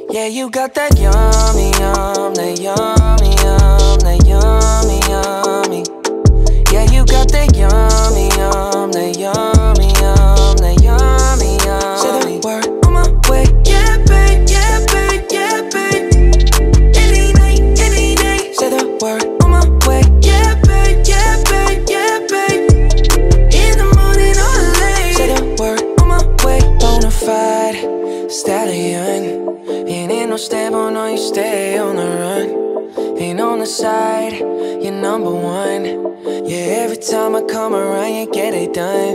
Yeah, you got that yummy, yum, that yummy, yum, that yummy, yummy. Yeah, you got that yummy, yum, that yummy, yum, that yummy, yummy. Say the word on my way. Yeah, babe, yeah, babe, yeah, babe. Any night, any day. Say the word on my way. Yeah, babe, yeah, babe, yeah, babe. In the morning or late. Say the word on my way. Bonafide stallion. Ain't no stable, no, you stay on the run. Ain't on the side, you're number one. Yeah, every time I come around, you get it done.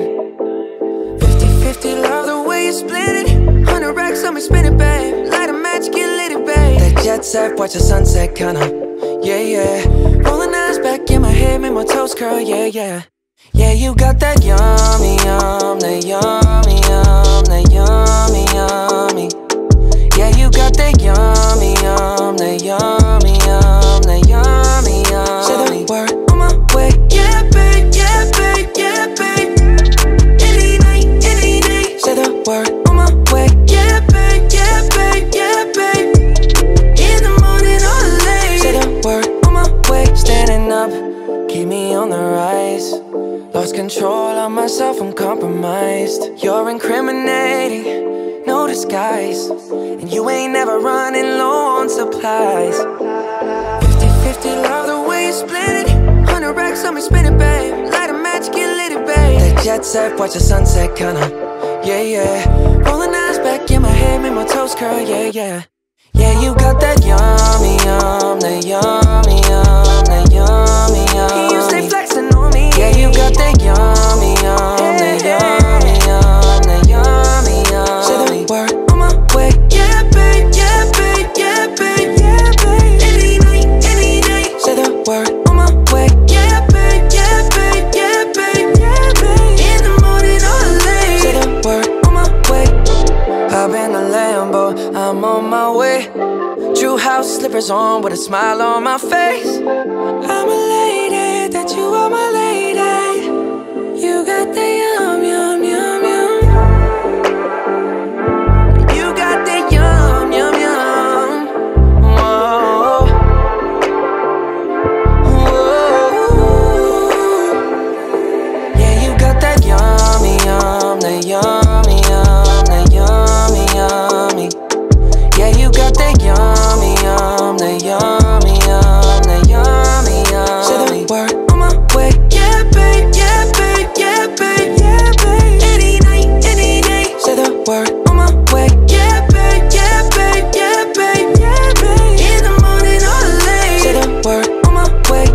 50-50, love the way you split it. 100 racks on me, spin it, babe. Light a match, get lit, babe. That jet set, watch the sunset, kinda. Yeah, yeah. Rolling eyes back in my head, make my toes curl, yeah, yeah. Yeah, you got that yummy, yum, that yummy, yum, that yummy, yummy. Yeah, you got that yummy, yum, that yummy, yum, that yummy, yummy. Say the word on my way. Yeah, babe, yeah, babe, yeah, babe. Any night, any day. Say the word on my way. Yeah, babe, yeah, babe, yeah, babe. In the morning or late. Say the word on my way. Standing up, keep me on the rise. Lost control of myself, I'm compromised. You're incriminating, no disguise. And you ain't never running low on supplies. 50-50, love the way you split it. 100 racks on me, spin it, babe. Light a match, get lit, babe. That jet set, watch the sunset, kinda. Yeah, yeah. Rolling eyes back in my head, make my toes curl, yeah, yeah. Yeah, you got that yummy, yum, that yummy, yum, that yummy, yummy. You stay flexing on me. Yeah, you got that yummy, yum, that yummy, yum, that yummy, yum. Say the word on my way. Yeah, babe, yeah, babe, yeah, babe, yeah, babe. Any night, any day. Say the word on my way. Yeah, babe, yeah, babe, yeah, babe, yeah, babe. In the morning or late. Say the word on my way. Hop in the Lambo, I'm on my way. True house slippers on with a smile on my face. I'm elated that you are my lady. You got the yum, yum, yum, yum. You got the yum, yum, yum. Whoa. Whoa. Yeah, you got that yummy, yum, that yummy, yum, that yummy, yummy. Yeah, you got that yummy, yum, that yummy, yum, that yummy, yum. Say the word on my way. Yeah, babe, yeah, babe, yeah, babe, yeah, babe. Any night, any day. Say the word on my way. Yeah, babe, yeah, babe, yeah, babe, yeah, babe. In the morning or late. Say the word on my way.